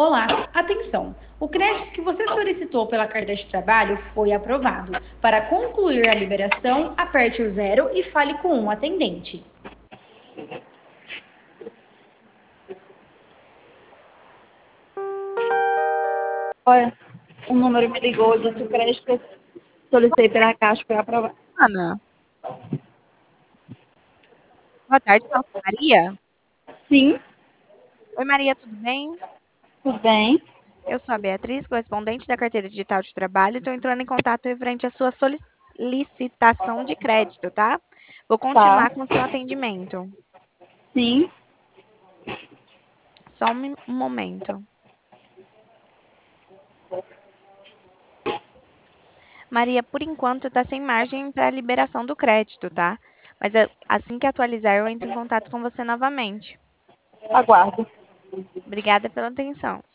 Olá, atenção! O crédito que você solicitou pela carta de trabalho foi aprovado. Para concluir a liberação, aperte o zero e fale com um atendente. Olha, um número me ligou, disse que o crédito que eu solicitei pela Caixa foi aprovado. Ana, boa tarde, fala com a Maria. Sim, Oi, Maria, tudo bem? tudo bem. Eu sou a Beatriz, correspondente da Carteira Digital de Trabalho, e estou entrando em contato referente à sua solicitação de crédito, tá? Vou Tá, continuar com o seu atendimento. sim. Só um momento. Maria, por enquanto, está sem margem para a liberação do crédito, tá? Mas assim que atualizar, eu entro em contato com você novamente. Aguardo. Obrigada pela atenção.